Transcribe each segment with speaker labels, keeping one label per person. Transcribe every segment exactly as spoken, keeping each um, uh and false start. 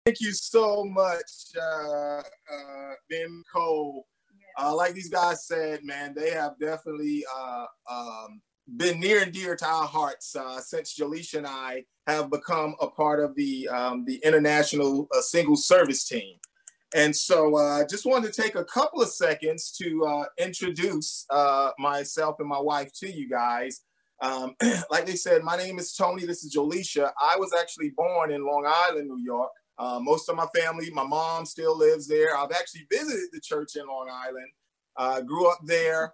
Speaker 1: Thank you so much, uh, uh, Ben Cole. Uh, like these guys said, man, they have definitely uh, um, been near and dear to our hearts uh, since Jaleisha and I have become a part of the um, the international uh, singles service team. And so I uh, just wanted to take a couple of seconds to uh, introduce uh, myself and my wife to you guys. Um, like they said, my name is Tony. This is Jaleisha. I was actually born in Long Island, New York. Uh, most of my family, my mom still lives there. I've actually visited the church in Long Island. Uh, grew up there,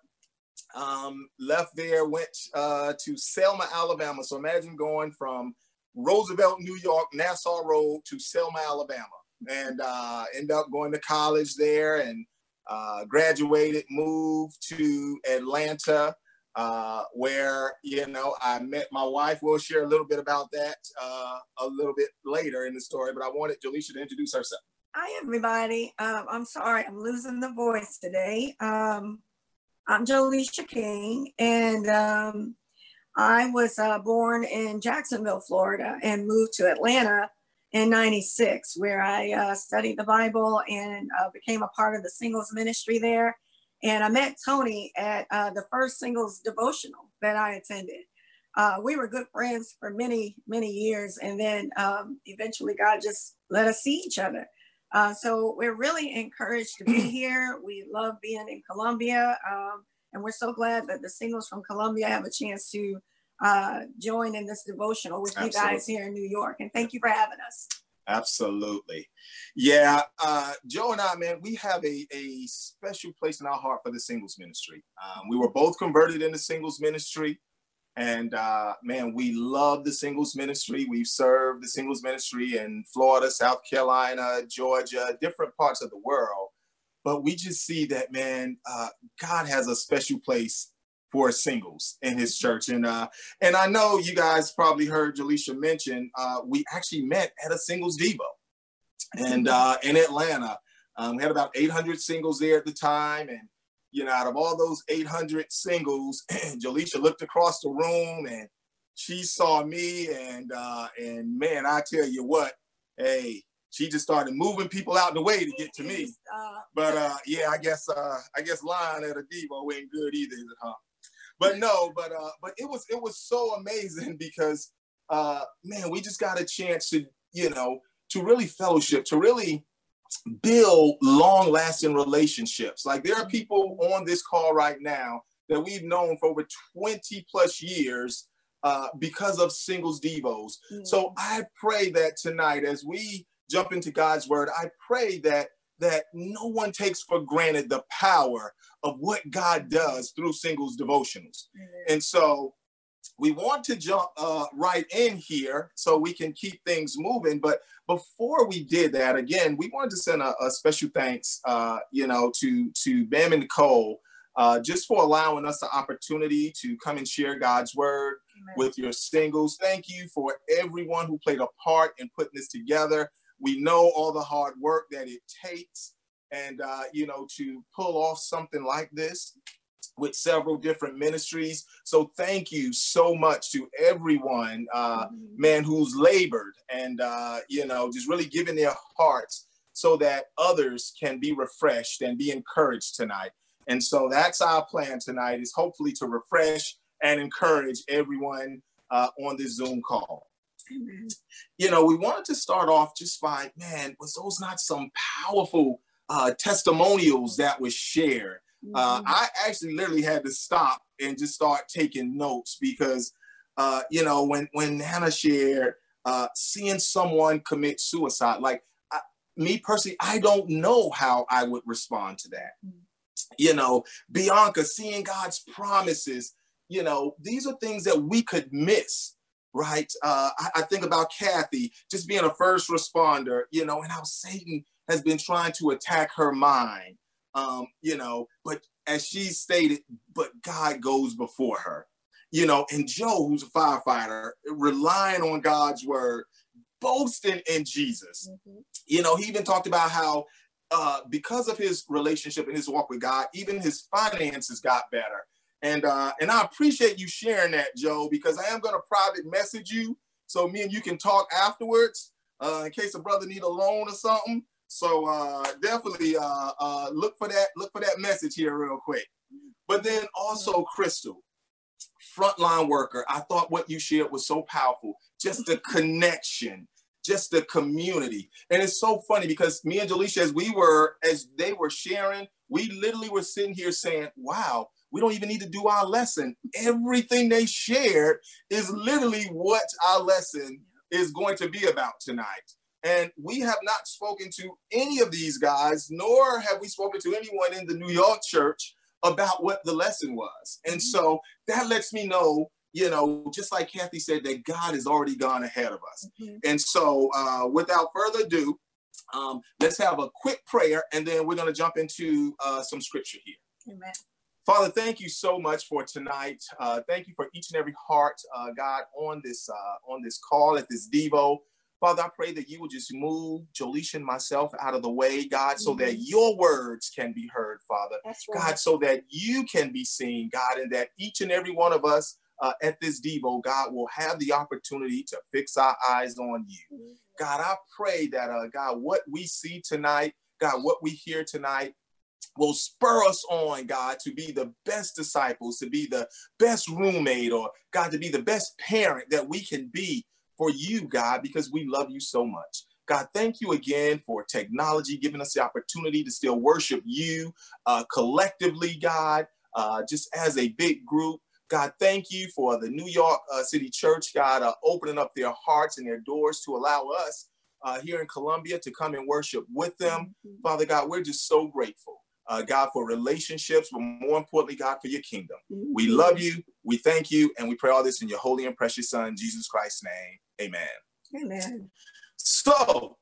Speaker 1: um, left there, went uh, to Selma, Alabama. So imagine going from Roosevelt, New York, Nassau Road to Selma, Alabama. And uh, ended up going to college there and uh, graduated, moved to Atlanta, uh, where, you know, I met my wife. We'll share a little bit about that uh, a little bit later in the story, but I wanted Jaleisha to introduce herself.
Speaker 2: Hi, everybody. Um, I'm sorry, I'm losing the voice today. Um, I'm Jaleisha King, and um, I was uh, born in Jacksonville, Florida, and moved to Atlanta in ninety-six, where I uh, studied the Bible and uh, became a part of the singles ministry there. And I met Tony at uh, the first singles devotional that I attended. Uh, we were good friends for many, many years. And then um, eventually God just let us see each other. Uh, so we're really encouraged to be here. We love being in Columbia. Um, and we're so glad that the singles from Columbia have a chance to uh, join in this devotional with Absolutely. You guys here in New York. And thank you for having us.
Speaker 1: Absolutely. Yeah, uh, Joe and I, man, we have a, a special place in our heart for the singles ministry. Um, we were both converted in the singles ministry. And uh, man, we love the singles ministry. We've served the singles ministry in Florida, South Carolina, Georgia, different parts of the world. But we just see that, man, uh, God has a special place for singles in his church. And uh, and I know you guys probably heard Jaleisha mention, uh, we actually met at a singles Devo and uh, in Atlanta. Um, we had about eight hundred singles there at the time. And, you know, out of all those eight hundred singles, Jaleisha looked across the room and she saw me and, uh, and man, I tell you what, hey, she just started moving people out the way to get to me. But uh, yeah, I guess uh, I guess lying at a Devo ain't good either, is it, huh? But no, but uh, but it was it was so amazing because uh, man, we just got a chance to, you know, to really fellowship, to really build long-lasting relationships. Like there are people on this call right now that we've known for over twenty plus years uh, because of singles Devos. Mm-hmm. So I pray that tonight, as we jump into God's word, I pray that that no one takes for granted the power of what God does through singles devotionals. Mm-hmm. And so we want to jump uh, right in here so we can keep things moving. But before we did that, again, we wanted to send a, a special thanks, uh, you know, to, to Bam and Nicole, uh, just for allowing us the opportunity to come and share God's word Amen. With your singles. Thank you for everyone who played a part in putting this together. We know all the hard work that it takes and, uh, you know, to pull off something like this with several different ministries. So thank you so much to everyone, uh, mm-hmm. man, who's labored and, uh, you know, just really giving their hearts so that others can be refreshed and be encouraged tonight. And so that's our plan tonight, is hopefully to refresh and encourage everyone uh, on this Zoom call. Amen. You know, we wanted to start off just by, man, was those not some powerful uh, testimonials that was shared? Mm-hmm. uh, I actually literally had to stop and just start taking notes because, uh, you know, when, when Hannah shared uh, seeing someone commit suicide, like I, me personally, I don't know how I would respond to that. Mm-hmm. You know, Bianca, seeing God's promises, you know, these are things that we could miss. Right. Uh, I, I think about Kathy just being a first responder, you know, and how Satan has been trying to attack her mind, um, you know, but as she stated, but God goes before her, you know, and Joe, who's a firefighter, relying on God's word, boasting in Jesus. Mm-hmm. You know, he even talked about how uh, because of his relationship and his walk with God, even his finances got better. And uh, and I appreciate you sharing that, Joe, because I am going to private message you so me and you can talk afterwards. uh, in case a brother need a loan or something. So uh, definitely uh, uh, look for that. Look for that message here real quick. But then also, Crystal, frontline worker. I thought what you shared was so powerful. Just the connection, just the community. And it's so funny because me and Jaleisha, as we were, as they were sharing, we literally were sitting here saying, wow, we don't even need to do our lesson. Everything they shared is literally what our lesson is going to be about tonight. And we have not spoken to any of these guys, nor have we spoken to anyone in the New York church about what the lesson was. And so that lets me know, you know, just like Kathy said, that God has already gone ahead of us. Mm-hmm. And so uh, without further ado, um, let's have a quick prayer, and then we're going to jump into uh, some scripture here.
Speaker 2: Amen.
Speaker 1: Father, thank you so much for tonight. Uh, thank you for each and every heart, uh, God, on this uh, on this call at this Devo. Father, I pray that you will just move Jaleisha and myself out of the way, God, so mm-hmm. that your words can be heard, Father.
Speaker 2: That's right.
Speaker 1: God, so that you can be seen, God, and that each and every one of us uh, at this Devo, God, will have the opportunity to fix our eyes on you. Mm-hmm. God, I pray that, uh, God, what we see tonight, God, what we hear tonight, will spur us on, God, to be the best disciples, to be the best roommate, or, God, to be the best parent that we can be for you, God, because we love you so much. God, thank you again for technology, giving us the opportunity to still worship you uh, collectively, God, uh, just as a big group. God, thank you for the New York uh, City Church, God, uh, opening up their hearts and their doors to allow us uh, here in Columbia to come and worship with them. Mm-hmm. Father God, we're just so grateful. Uh, God, for relationships, but more importantly, God, for your kingdom. Mm-hmm. We love you, we thank you, and we pray all this in your holy and precious Son, Jesus Christ's name. Amen.
Speaker 2: Amen.
Speaker 1: So,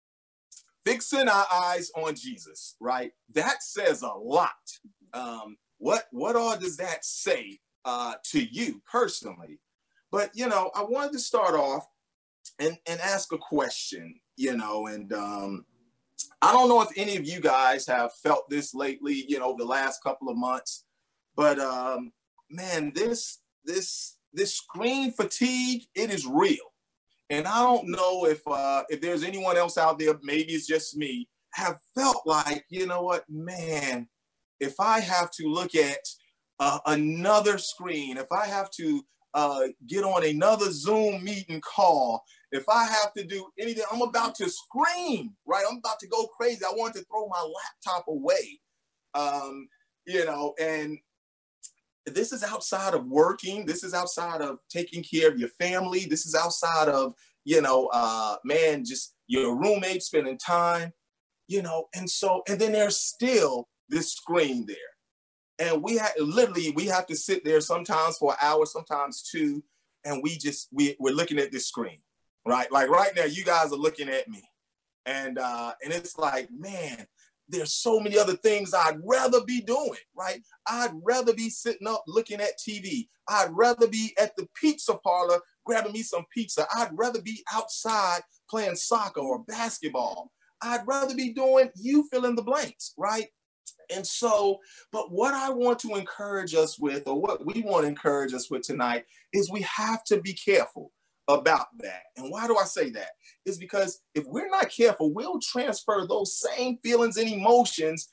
Speaker 1: fixing our eyes on Jesus, right? That says a lot. Um, what, what all does that say uh, to you personally? But, you know, I wanted to start off and, and ask a question, you know, and um, I don't know if any of you guys have felt this lately, you know, the last couple of months, but um, man, this, this, this screen fatigue, it is real. And I don't know if uh, if there's anyone else out there, maybe it's just me, have felt like, you know what, man, if I have to look at uh, another screen, if I have to uh, get on another Zoom meeting call, if I have to do anything, I'm about to scream, right? I'm about to go crazy. I want to throw my laptop away, um, you know, and this is outside of working. This is outside of taking care of your family. This is outside of, you know, uh, man, just your roommate spending time, you know, and so, and then there's still this screen there. And we have, literally, we have to sit there sometimes for an hour, sometimes two, and we just, we, we're looking at this screen, right? Like right now, you guys are looking at me. And, uh, and it's like, man, there's so many other things I'd rather be doing, right? I'd rather be sitting up looking at T V. I'd rather be at the pizza parlor grabbing me some pizza. I'd rather be outside playing soccer or basketball. I'd rather be doing, you fill in the blanks, right? And so, but what I want to encourage us with, or what we want to encourage us with tonight, is we have to be careful about that. And why do I say that? Is because if we're not careful, we'll transfer those same feelings and emotions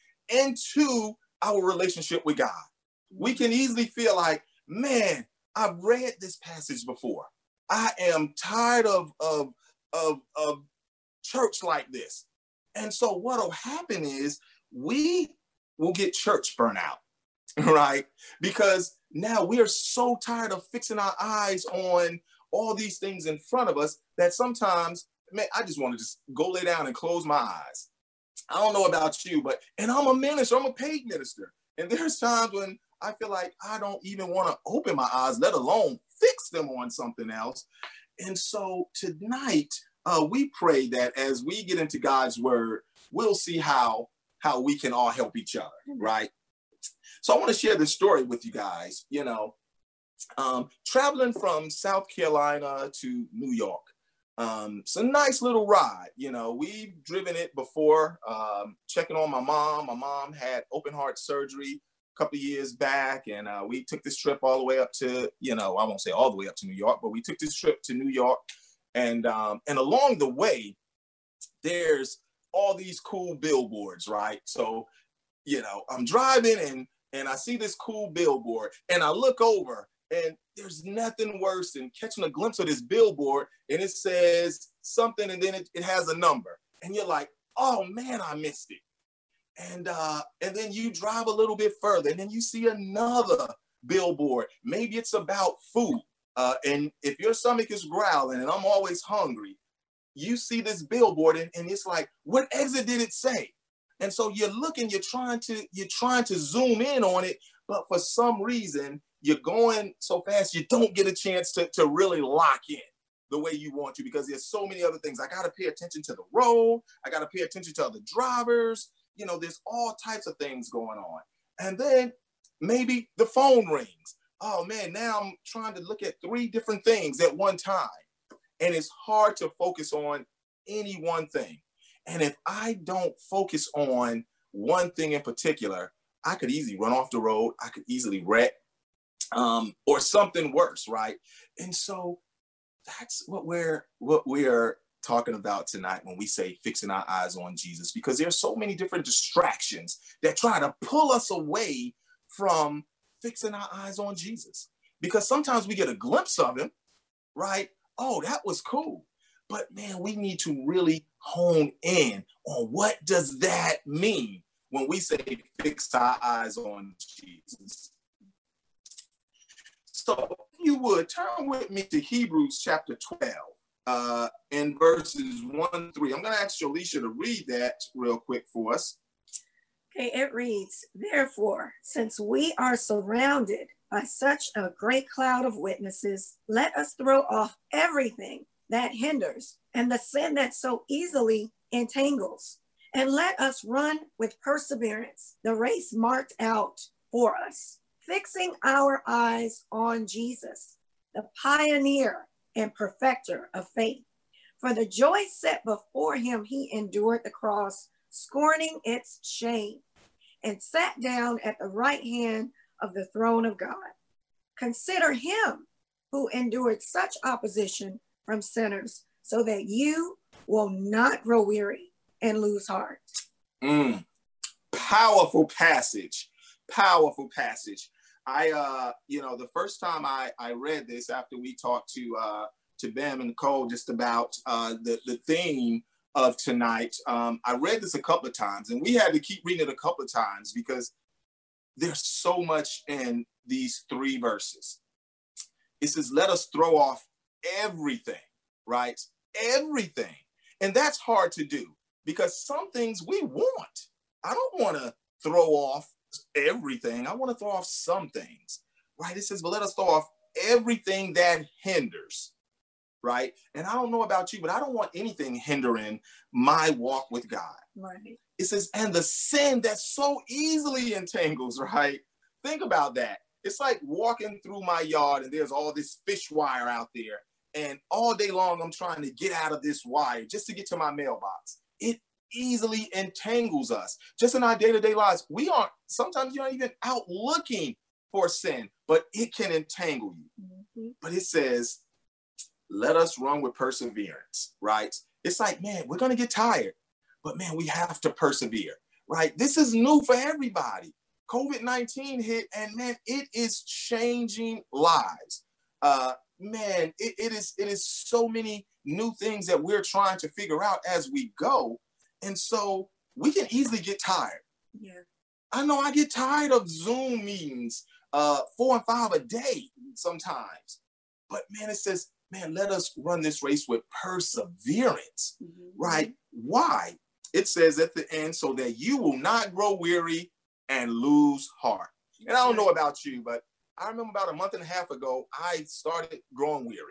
Speaker 1: into our relationship with God. We can easily feel like, man, I've read this passage before. I am tired of, of, of, of church like this. And so what will happen is we will get church burnout, right? Because now we are so tired of fixing our eyes on all these things in front of us that sometimes, man, I just want to just go lay down and close my eyes. I don't know about you, but, and I'm a minister, I'm a paid minister. And there's times when I feel like I don't even want to open my eyes, let alone fix them on something else. And so tonight, uh, we pray that as we get into God's word, we'll see how, how we can all help each other, right? So I want to share this story with you guys, you know. Um, traveling from South Carolina to New York. Um, it's a nice little ride. You know, we've driven it before, um, checking on my mom. My mom had open heart surgery a couple of years back. And uh, we took this trip all the way up to, you know, I won't say all the way up to New York, but we took this trip to New York. And, um, and along the way, there's all these cool billboards, right? So, you know, I'm driving and, and I see this cool billboard and I look over and there's nothing worse than catching a glimpse of this billboard and it says something and then it, it has a number. And you're like, oh man, I missed it. And uh, and then you drive a little bit further and then you see another billboard. Maybe it's about food. Uh, and if your stomach is growling and I'm always hungry, you see this billboard and, and it's like, what exit did it say? And so you're looking, you're trying to, you're trying to zoom in on it, but for some reason, you're going so fast, you don't get a chance to, to really lock in the way you want to, because there's so many other things. I got to pay attention to the road. I got to pay attention to other drivers. You know, there's all types of things going on. And then maybe the phone rings. Oh man, now I'm trying to look at three different things at one time. And it's hard to focus on any one thing. And if I don't focus on one thing in particular, I could easily run off the road. I could easily wreck um, or something worse, right? And so that's what we're what we're talking about tonight when we say fixing our eyes on Jesus, because there's so many different distractions that try to pull us away from fixing our eyes on Jesus. Because sometimes we get a glimpse of him, right? Oh, that was cool. But man, we need to really hone in on what does that mean when we say fix our eyes on Jesus. So if you would turn with me to Hebrews chapter twelve uh, in verses one, three. I'm going to ask Jolisha to read that real quick for us.
Speaker 2: Okay, it reads, therefore, since we are surrounded by such a great cloud of witnesses, let us throw off everything that hinders and the sin that so easily entangles, and let us run with perseverance the race marked out for us, fixing our eyes on Jesus, the pioneer and perfecter of faith. For the joy set before him, he endured the cross, scorning its shame, and sat down at the right hand of the throne of God. Consider him who endured such opposition from sinners, so that you will not grow weary and lose heart.
Speaker 1: Mm. Powerful passage, powerful passage. I, uh, you know, the first time I, I read this after we talked to uh, to Bam and Nicole just about uh, the, the theme of tonight, um, I read this a couple of times, and we had to keep reading it a couple of times because there's so much in these three verses. It says, let us throw off everything, right? Everything. And that's hard to do because some things we want. I don't want to throw off everything. I want to throw off some things, right? It says, but let us throw off everything that hinders, right? And I don't know about you, but I don't want anything hindering my walk with God.
Speaker 2: Right.
Speaker 1: It says, and the sin that so easily entangles, right? Think about that. It's like walking through my yard and there's all this fish wire out there. And all day long, I'm trying to get out of this wire just to get to my mailbox. It easily entangles us. Just in our day-to-day lives, we aren't, sometimes you're not even out looking for sin, but it can entangle you. Mm-hmm. But it says, let us run with perseverance, right? It's like, man, we're going to get tired, but man, we have to persevere, right? This is new for everybody. COVID nineteen hit, and man, it is changing lives. Uh, man, it, it is it is so many new things that we're trying to figure out as we go. And so we can easily get tired.
Speaker 2: Yeah.
Speaker 1: I know I get tired of Zoom meetings, uh, four and five a day sometimes. But man, it says, man, let us run this race with perseverance, mm-hmm. right? Why? It says at the end, so that you will not grow weary and lose heart. And I don't know about you, but I remember about a month and a half ago, I started growing weary.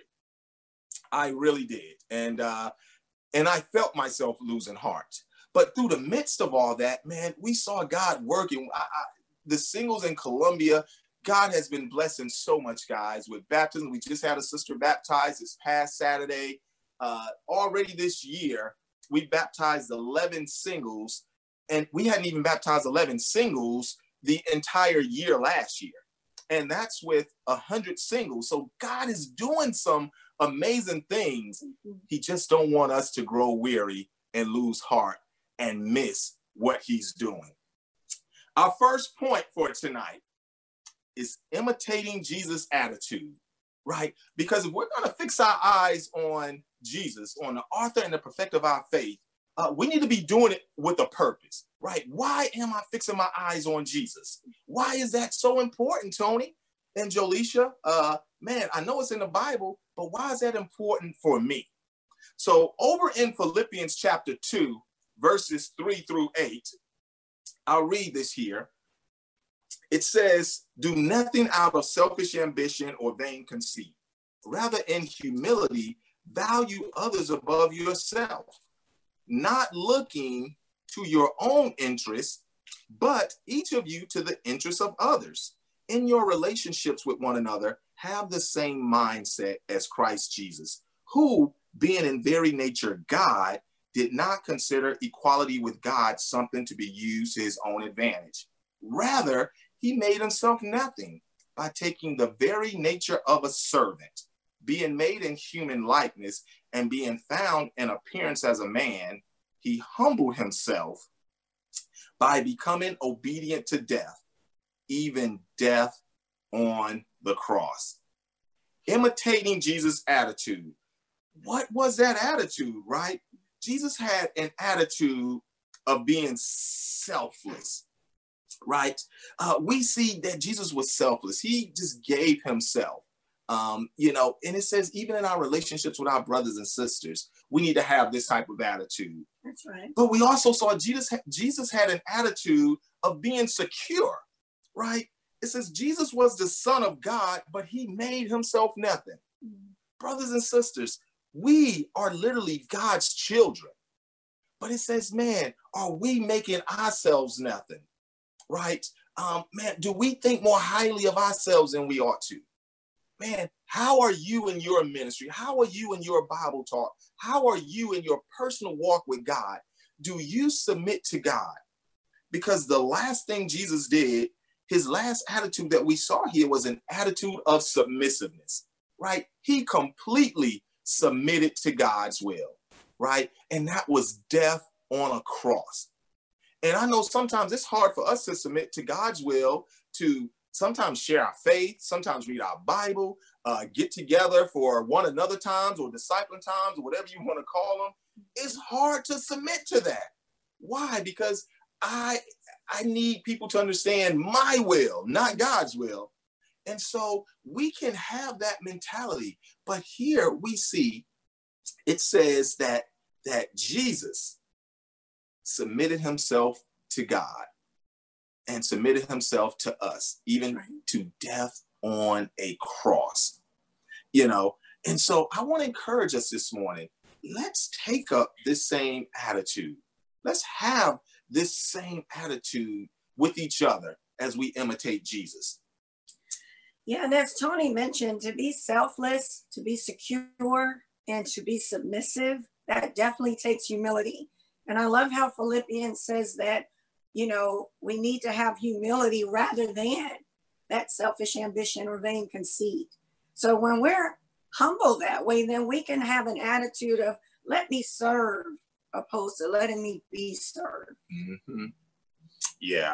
Speaker 1: I really did. And uh, and I felt myself losing heart. But through the midst of all that, man, we saw God working. I, I, the singles in Columbia, God has been blessing so much, guys, with baptism. We just had a sister baptized this past Saturday. Uh, already this year, we baptized eleven singles, and we hadn't even baptized eleven singles the entire year last year. And that's with one hundred singles. So God is doing some amazing things. He just don't want us to grow weary and lose heart and miss what he's doing. Our first point for tonight is imitating Jesus' attitude, right? Because if we're going to fix our eyes on Jesus, on the author and the perfecter of our faith, uh, we need to be doing it with a purpose, right? Why am I fixing my eyes on Jesus? Why is that so important, Tony and Jolisha? Uh, man, I know it's in the Bible, but why is that important for me? So over in Philippians chapter two, verses three through eight, I'll read this here. It says, do nothing out of selfish ambition or vain conceit. Rather, in humility, value others above yourself, not looking to your own interests, but each of you to the interests of others. In your relationships with one another, have the same mindset as Christ Jesus, who, being in very nature God, did not consider equality with God something to be used to his own advantage. Rather, he made himself nothing by taking the very nature of a servant, being made in human likeness and being found in appearance as a man. He humbled himself by becoming obedient to death, even death on the cross. Imitating Jesus' attitude. What was that attitude, right? Jesus had an attitude of being selfless, right? Uh, we see that Jesus was selfless. He just gave himself, um, you know, and it says even in our relationships with our brothers and sisters, we need to have this type of attitude.
Speaker 2: That's right. But
Speaker 1: we also saw Jesus, Jesus had an attitude of being secure, right? It says Jesus was the Son of God, but he made himself nothing. Mm-hmm. Brothers and sisters, we are literally God's children. But it says, man, are we making ourselves nothing? Right? Um, man, do we think more highly of ourselves than we ought to? Man, how are you in your ministry? How are you in your Bible talk? How are you in your personal walk with God? Do you submit to God? Because the last thing Jesus did, his last attitude that we saw here was an attitude of submissiveness, right? He completely submitted to God's will, right? And that was death on a cross. And I know sometimes it's hard for us to submit to God's will, to sometimes share our faith, sometimes read our Bible, uh, get together for one another times or discipling times or whatever you want to call them. It's hard to submit to that. Why? Because I, I need people to understand my will, not God's will. And so we can have that mentality. But here we see it says that, that Jesus submitted himself to God and submitted himself to us, even to death on a cross, you know. And so I want to encourage us this morning. Let's take up this same attitude. Let's have this same attitude with each other as we imitate Jesus.
Speaker 2: Yeah, and as Tony mentioned, to be selfless, to be secure, and to be submissive, that definitely takes humility. And I love how Philippians says that, you know, we need to have humility rather than that selfish ambition or vain conceit. So when we're humble that way, then we can have an attitude of, let me serve, opposed to letting me be served.
Speaker 1: Mm-hmm. Yeah.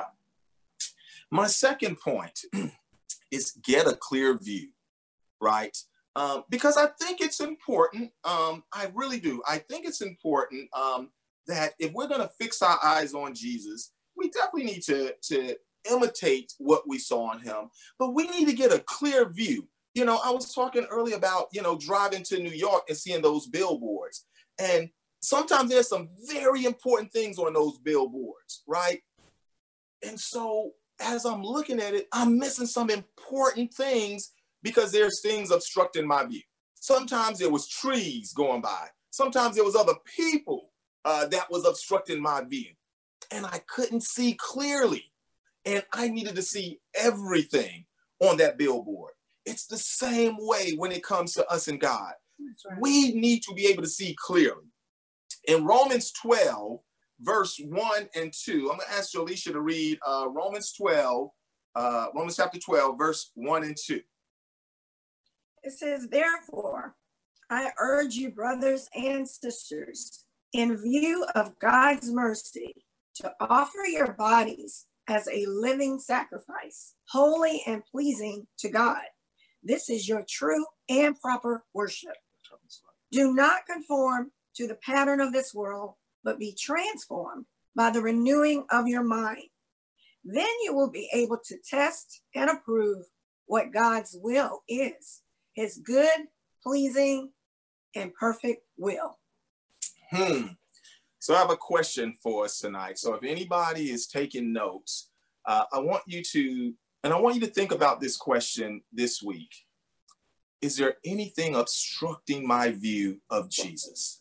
Speaker 1: My second point is get a clear view, right? Um, because I think it's important. Um, I really do. I think it's important um, that if we're going to fix our eyes on Jesus, we definitely need to, to imitate what we saw on him, but we need to get a clear view. You know, I was talking earlier about, you know, driving to New York and seeing those billboards. And sometimes there's some very important things on those billboards, right? And so as I'm looking at it, I'm missing some important things because there's things obstructing my view. Sometimes there was trees going by. Sometimes there was other people uh, that was obstructing my view. And I couldn't see clearly. And I needed to see everything on that billboard. It's the same way when it comes to us and God. That's right. We need to be able to see clearly. In Romans twelve, verse one and two, I'm going to ask Jolisha to read uh, Romans twelve, uh, Romans chapter twelve, verse one and two.
Speaker 2: It says, therefore, I urge you, brothers and sisters, in view of God's mercy, to offer your bodies as a living sacrifice, holy and pleasing to God. This is your true and proper worship. Do not conform to the pattern of this world, but be transformed by the renewing of your mind. Then you will be able to test and approve what God's will is, his good, pleasing, and perfect will.
Speaker 1: Hmm. So I have a question for us tonight. So if anybody is taking notes, uh, I want you to, and I want you to think about this question this week. Is there anything obstructing my view of Jesus?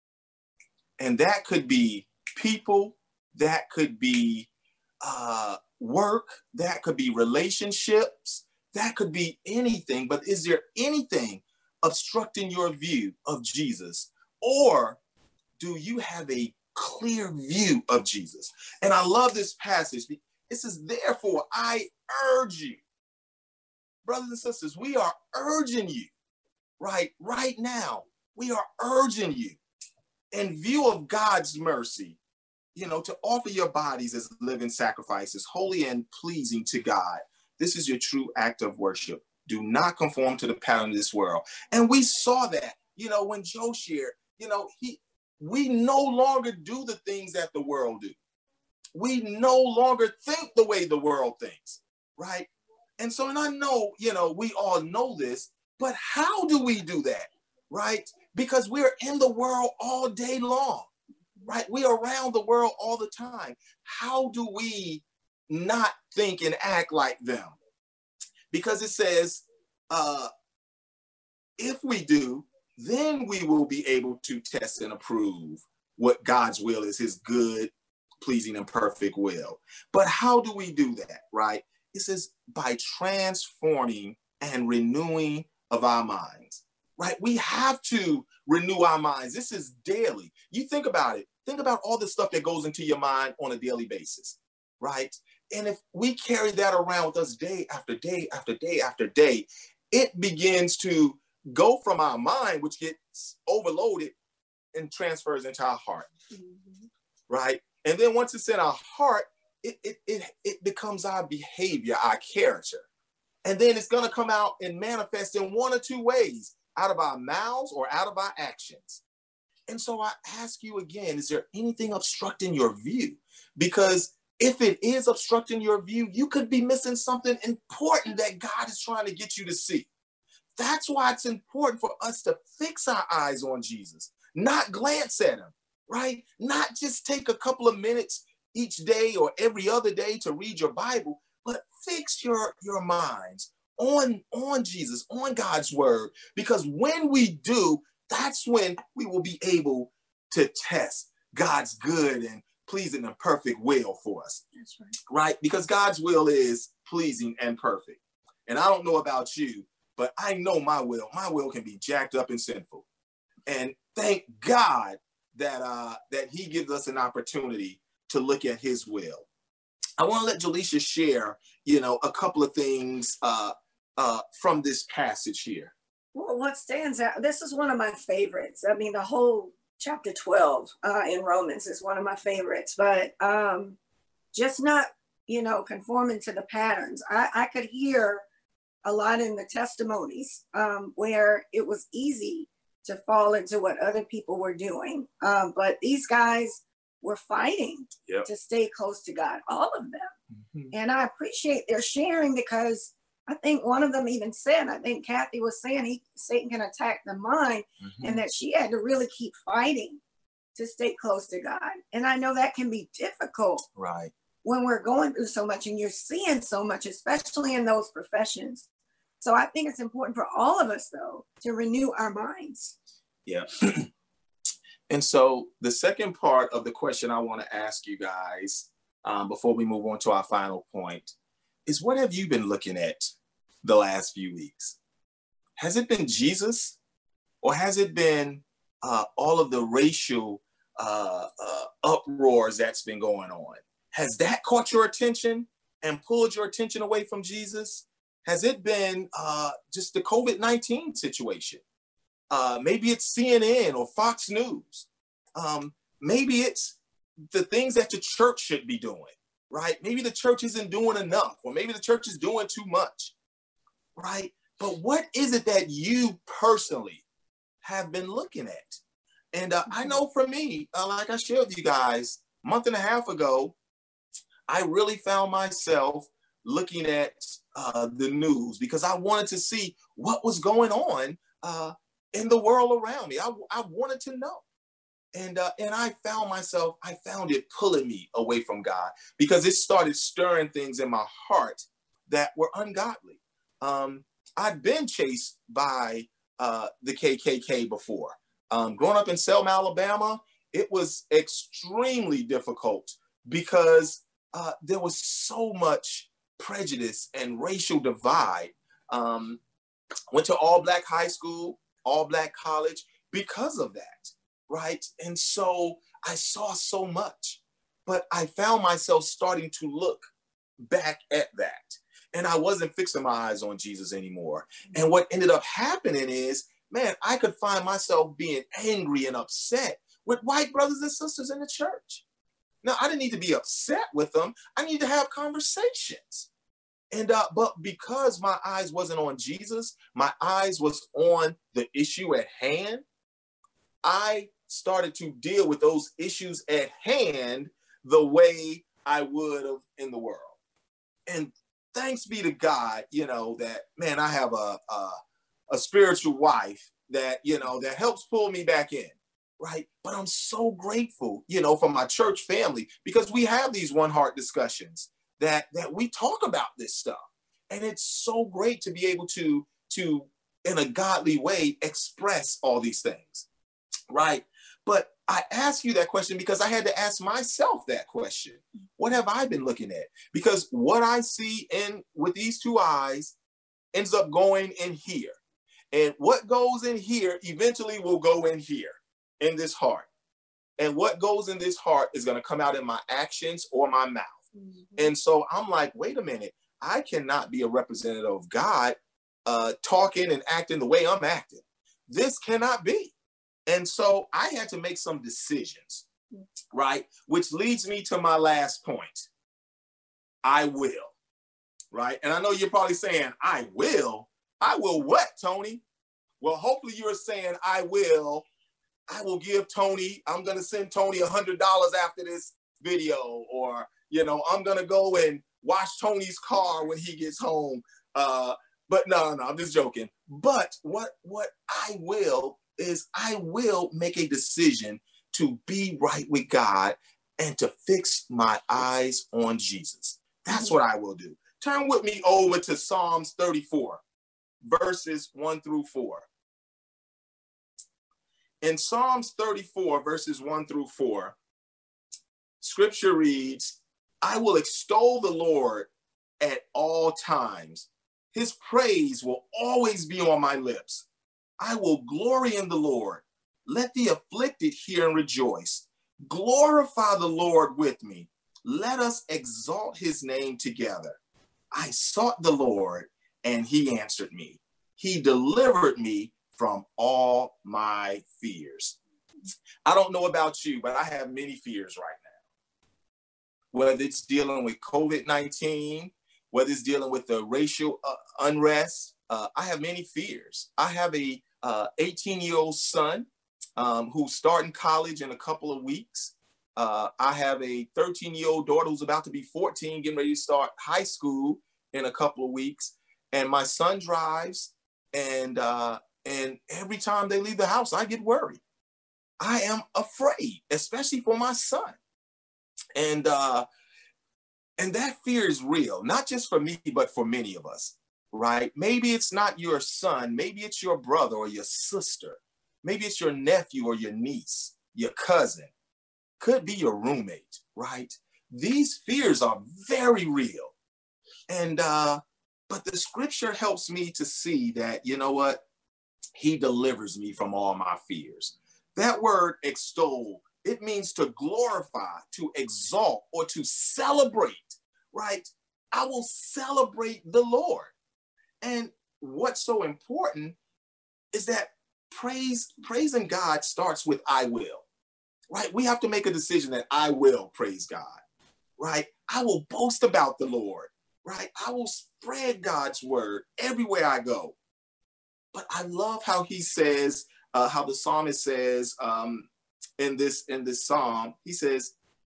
Speaker 1: And that could be people, that could be uh, work, that could be relationships, that could be anything. But is there anything obstructing your view of Jesus? Or do you have a clear view of Jesus? And I love this passage. It says, therefore, I urge you, brothers and sisters, we are urging you, right? Right now, we are urging you, in view of God's mercy, you know, to offer your bodies as living sacrifices, holy and pleasing to God. This is your true act of worship. Do not conform to the pattern of this world. And we saw that, you know, when Joe shared, you know, he, we no longer do the things that the world do. We no longer think the way the world thinks, right? And so, and I know, you know, we all know this, but how do we do that, right? Because we're in the world all day long, right? We are around the world all the time. How do we not think and act like them? Because it says, uh, if we do, then we will be able to test and approve what God's will is, his good, pleasing, and perfect will. But how do we do that, right? It says by transforming and renewing of our minds, right? We have to renew our minds. This is daily. You think about it. Think about all the stuff that goes into your mind on a daily basis, right? And if we carry that around with us day after day after day after day, it begins to go from our mind, which gets overloaded and transfers into our heart, mm-hmm. right? And then once it's in our heart, it, it, it, it becomes our behavior, our character. And then it's going to come out and manifest in one or two ways, out of our mouths or out of our actions. And so I ask you again, is there anything obstructing your view? Because if it is obstructing your view, you could be missing something important that God is trying to get you to see. That's why it's important for us to fix our eyes on Jesus, not glance at him, right? Not just take a couple of minutes each day or every other day to read your Bible, but fix your, your minds on, on Jesus, on God's word. Because when we do, that's when we will be able to test God's good and pleasing and perfect will for us.
Speaker 2: That's right.
Speaker 1: Right? Because God's will is pleasing and perfect. And I don't know about you, but I know my will. My will can be jacked up and sinful. And thank God that uh, that he gives us an opportunity to look at his will. I want to let Jaleisha share, you know, a couple of things uh, uh, from this passage here.
Speaker 2: Well, what stands out, this is one of my favorites. I mean, the whole chapter twelve uh, in Romans is one of my favorites, but um, just not, you know, conforming to the patterns. I, I could hear a lot in the testimonies um, where it was easy to fall into what other people were doing. Um, but these guys were fighting yep. to stay close to God, all of them. Mm-hmm. And I appreciate their sharing, because I think one of them even said, I think Kathy was saying, he, Satan can attack the mind, mm-hmm. and that she had to really keep fighting to stay close to God. And I know that can be difficult,
Speaker 1: right,
Speaker 2: when we're going through so much and you're seeing so much, especially in those professions. So I think it's important for all of us, though, to renew our minds.
Speaker 1: Yeah. And so the second part of the question I want to ask you guys um, before we move on to our final point is, what have you been looking at the last few weeks? Has it been Jesus, or has it been uh, all of the racial uh, uh, uproars that's been going on? Has that caught your attention and pulled your attention away from Jesus? Has it been uh, just the COVID nineteen situation? Uh, maybe it's C N N or Fox News. Um, maybe it's the things that the church should be doing, right? Maybe the church isn't doing enough, or maybe the church is doing too much, right? But what is it that you personally have been looking at? And uh, I know for me, uh, like I shared with you guys a month and a half ago, I really found myself looking at uh, the news because I wanted to see what was going on uh, in the world around me. I, I wanted to know. And, uh, and I found myself, I found it pulling me away from God because it started stirring things in my heart that were ungodly. Um, I'd been chased by uh, the K K K before. Um, growing up in Selma, Alabama, it was extremely difficult because uh, there was so much prejudice and racial divide. Um, went to all black high school, all black college because of that, right? And so I saw so much, but I found myself starting to look back at that. And I wasn't fixing my eyes on Jesus anymore. And what ended up happening is, man, I could find myself being angry and upset with white brothers and sisters in the church. Now, I didn't need to be upset with them. I need to have conversations. And uh, but because my eyes wasn't on Jesus, my eyes was on the issue at hand, I started to deal with those issues at hand the way I would have in the world. And thanks be to God, you know, that, man, I have a, a, a spiritual wife that, you know, that helps pull me back in, right? But I'm so grateful, you know, for my church family because we have these one heart discussions that, that we talk about this stuff. And it's so great to be able to, to, in a godly way, express all these things, right? But I ask you that question because I had to ask myself that question. What have I been looking at? Because what I see in with these two eyes ends up going in here. And what goes in here eventually will go in here, in this heart. And what goes in this heart is going to come out in my actions or my mouth. Mm-hmm. And so I'm like, wait a minute, I cannot be a representative of God uh, talking and acting the way I'm acting. This cannot be. And so I had to make some decisions, right? Which leads me to my last point. I will, right? And I know you're probably saying, I will. I will what, Tony? Well, hopefully you're saying, I will. I will give Tony, I'm going to send Tony one hundred dollars after this video. Or, you know, I'm going to go and wash Tony's car when he gets home. Uh, but no, no, I'm just joking. But what, what I will is I will make a decision to be right with God and to fix my eyes on Jesus. That's what I will do. Turn with me over to Psalms thirty-four, verses one through four. In Psalms thirty-four, verses one through four, scripture reads, I will extol the Lord at all times. His praise will always be on my lips. I will glory in the Lord. Let the afflicted hear and rejoice. Glorify the Lord with me. Let us exalt his name together. I sought the Lord, and he answered me. He delivered me from all my fears. I don't know about you, but I have many fears right now. Whether it's dealing with COVID nineteen, whether it's dealing with the racial uh, unrest, uh, I have many fears. I have a uh, eighteen-year-old son um, who's starting college in a couple of weeks. Uh, I have a thirteen-year-old daughter who's about to be fourteen, getting ready to start high school in a couple of weeks. And my son drives, and uh, and every time they leave the house, I get worried. I am afraid, especially for my son. And uh, and that fear is real, not just for me, but for many of us, right? Maybe it's not your son. Maybe it's your brother or your sister. Maybe it's your nephew or your niece, your cousin. Could be your roommate, right? These fears are very real. And, uh, but the scripture helps me to see that, you know what? He delivers me from all my fears. That word extol, it means to glorify, to exalt, or to celebrate, right? I will celebrate the Lord. And what's so important is that praise, praising God starts with I will, right? We have to make a decision that I will praise God, right? I will boast about the Lord, right? I will spread God's word everywhere I go. But I love how he says, uh, how the psalmist says um, in this in this psalm, he says,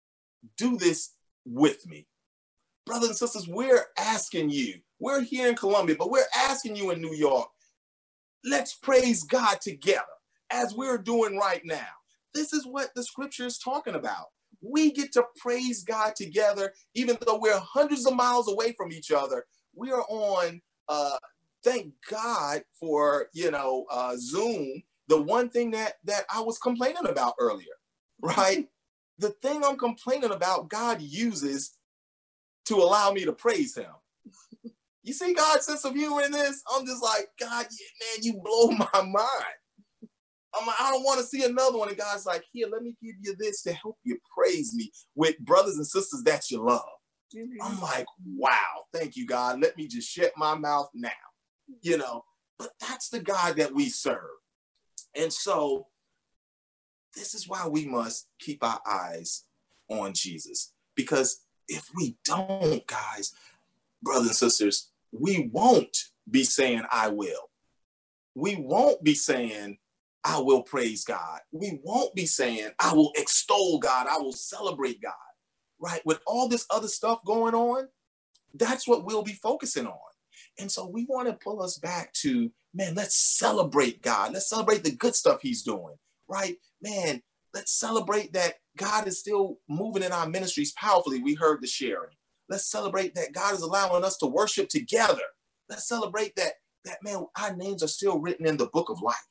Speaker 1: do this with me. Brothers and sisters, we're asking you, we're here in Columbia, but we're asking you in New York, let's praise God together as we're doing right now. This is what the scripture is talking about. We get to praise God together, even though we're hundreds of miles away from each other. We are on, uh, thank God for, you know, uh, Zoom. The one thing that, that I was complaining about earlier, right? The thing I'm complaining about, God uses to allow me to praise him. You see God's sense of humor in this? I'm just like, God, man, you blow my mind. I'm like, I don't want to see another one. And God's like, here, let me give you this to help you praise me with brothers and sisters that you love. Mm-hmm. I'm like, wow, thank you, God. Let me just shut my mouth now, you know. But that's the God that we serve. And so this is why we must keep our eyes on Jesus. Because if we don't, guys, brothers and sisters, we won't be saying, I will. We won't be saying, I will praise God. We won't be saying, I will extol God. I will celebrate God, right? With all this other stuff going on, that's what we'll be focusing on. And so we want to pull us back to, man, let's celebrate God. Let's celebrate the good stuff he's doing, right? Man, let's celebrate that God is still moving in our ministries powerfully. We heard the sharing. Let's celebrate that God is allowing us to worship together. Let's celebrate that, that man, our names are still written in the book of life.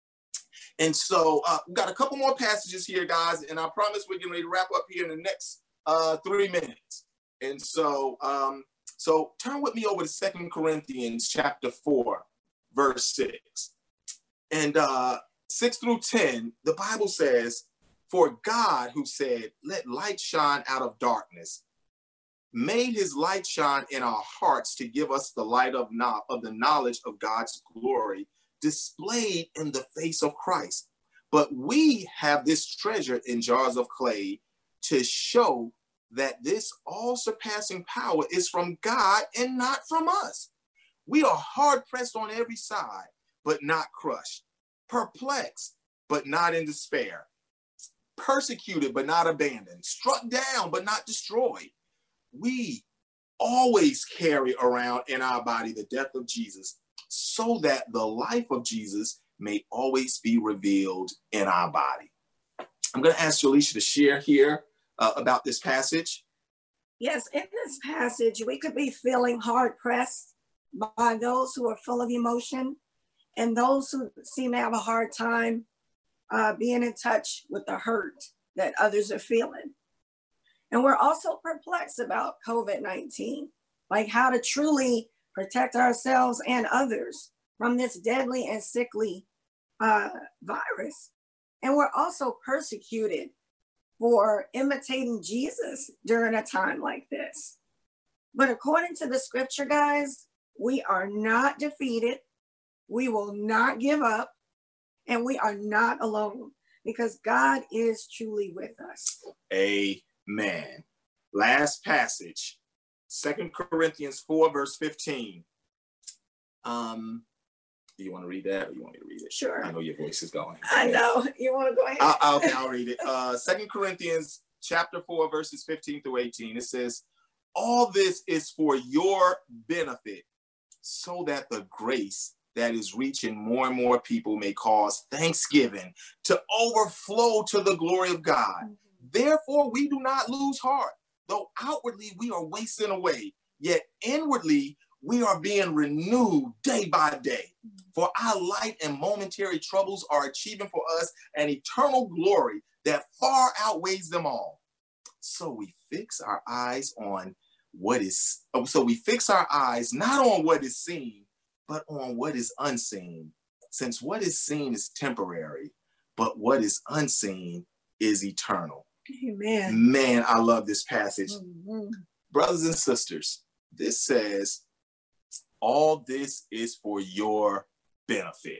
Speaker 1: And so uh, we've got a couple more passages here, guys, and I promise we're getting ready to wrap up here in the next uh, three minutes. And so, um, so turn with me over to Second Corinthians chapter four, verse six. And uh, six through ten, the Bible says, for God, who said, let light shine out of darkness, made his light shine in our hearts to give us the light of, no- of the knowledge of God's glory displayed in the face of Christ. But we have this treasure in jars of clay to show that this all-surpassing power is from God and not from us. We are hard-pressed on every side, but not crushed, perplexed, but not in despair, persecuted, but not abandoned, struck down, but not destroyed. We always carry around in our body the death of Jesus, so that the life of Jesus may always be revealed in our body. I'm going to ask Jalisha to share here uh, about this passage.
Speaker 2: Yes, in this passage, we could be feeling hard pressed by those who are full of emotion and those who seem to have a hard time uh, being in touch with the hurt that others are feeling. And we're also perplexed about COVID nineteen, like how to truly protect ourselves and others from this deadly and sickly uh, virus. And we're also persecuted for imitating Jesus during a time like this. But according to the scripture, guys, we are not defeated. We will not give up. And we are not alone because God is truly with us.
Speaker 1: Amen. Last passage. Second Corinthians four, verse fifteen. Um, do you want to read that or you want me to read it?
Speaker 2: Sure.
Speaker 1: I know your voice is going.
Speaker 2: I know. You want to go ahead?
Speaker 1: I'll, I'll, okay, I'll read it. Uh, Second Corinthians chapter four, verses fifteen through eighteen. It says, all this is for your benefit, so that the grace that is reaching more and more people may cause thanksgiving to overflow to the glory of God. Mm-hmm. Therefore, we do not lose heart. Though outwardly we are wasting away, yet inwardly we are being renewed day by day. For our light and momentary troubles are achieving for us an eternal glory that far outweighs them all. So we fix our eyes on what is, so we fix our eyes not on what is seen, but on what is unseen. Since what is seen is temporary, but what is unseen is eternal.
Speaker 2: Amen.
Speaker 1: Man, I love this passage.
Speaker 2: Mm-hmm.
Speaker 1: Brothers and sisters, this says, all this is for your benefit.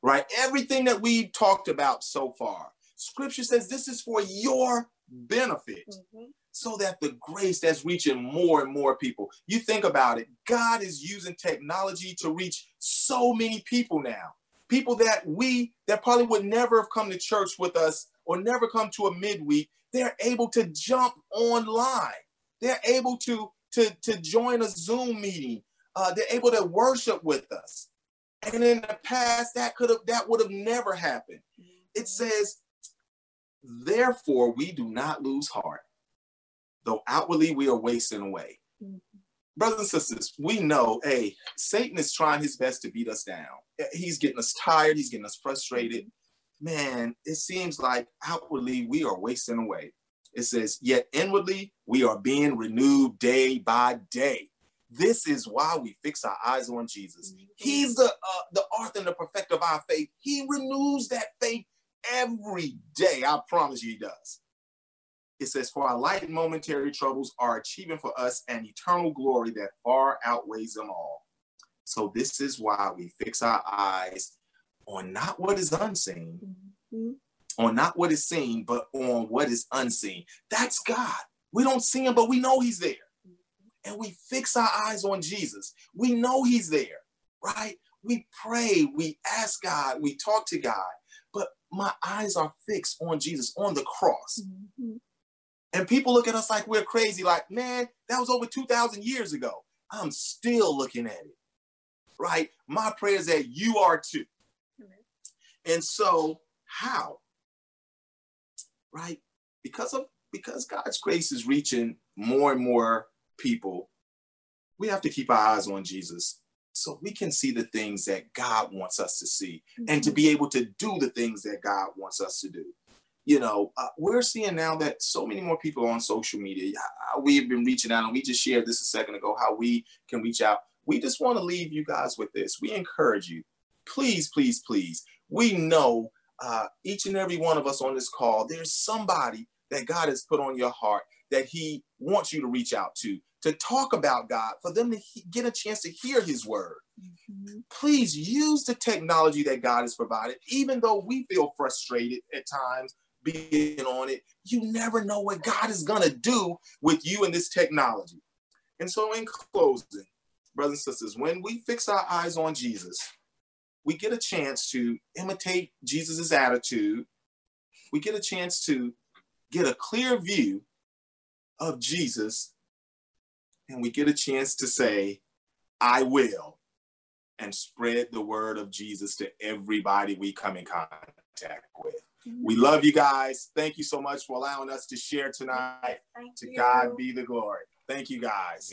Speaker 1: right? Everything that we've talked about so far, Scripture says this is for your benefit, mm-hmm. so that the grace that's reaching more and more people. You think about it, God is using technology to reach so many people now. People that we, that probably would never have come to church with us or never come to a midweek, they're able to jump online. They're able to, to, to join a Zoom meeting. Uh, they're able to worship with us. And in the past, that could have, that would have never happened. It says, therefore, we do not lose heart, though outwardly we are wasting away. Mm-hmm. Brothers and sisters, we know, hey, Satan is trying his best to beat us down. He's getting us tired. He's getting us frustrated. Man, it seems like outwardly we are wasting away. It says, yet inwardly we are being renewed day by day. This is why we fix our eyes on Jesus. Mm-hmm. He's the, uh, the author and the perfecter of our faith. He renews that faith every day. I promise you he does. It says, for our light and momentary troubles are achieving for us an eternal glory that far outweighs them all. So this is why we fix our eyes on not what is unseen, mm-hmm. on not what is seen, but on what is unseen. That's God. We don't see him, but we know he's there. Mm-hmm. And we fix our eyes on Jesus. We know he's there, right? We pray, we ask God, we talk to God, but my eyes are fixed on Jesus, on the cross. Mm-hmm. And people look at us like we're crazy, like, man, that was over two thousand years ago. I'm still looking at it, right? My prayer is that you are too. Mm-hmm. And so how? Right? Because of because God's grace is reaching more and more people, we have to keep our eyes on Jesus so we can see the things that God wants us to see, mm-hmm. and to be able to do the things that God wants us to do. You know, uh, we're seeing now that so many more people on social media. Uh, we've been reaching out, and we just shared this a second ago, how we can reach out. We just want to leave you guys with this. We encourage you. Please, please, please. We know uh, each and every one of us on this call, there's somebody that God has put on your heart that he wants you to reach out to, to talk about God, for them to he- get a chance to hear his word. Mm-hmm. Please use the technology that God has provided, even though we feel frustrated at times being on it. You never know what God is going to do with you and this technology. And so in closing, brothers and sisters, when we fix our eyes on Jesus, we get a chance to imitate Jesus's attitude. We get a chance to get a clear view of Jesus, and we get a chance to say, I will, and spread the word of Jesus to everybody we come in contact with. We love you guys. Thank you so much for allowing us to share tonight. Thank to you. God be the glory. Thank you, guys.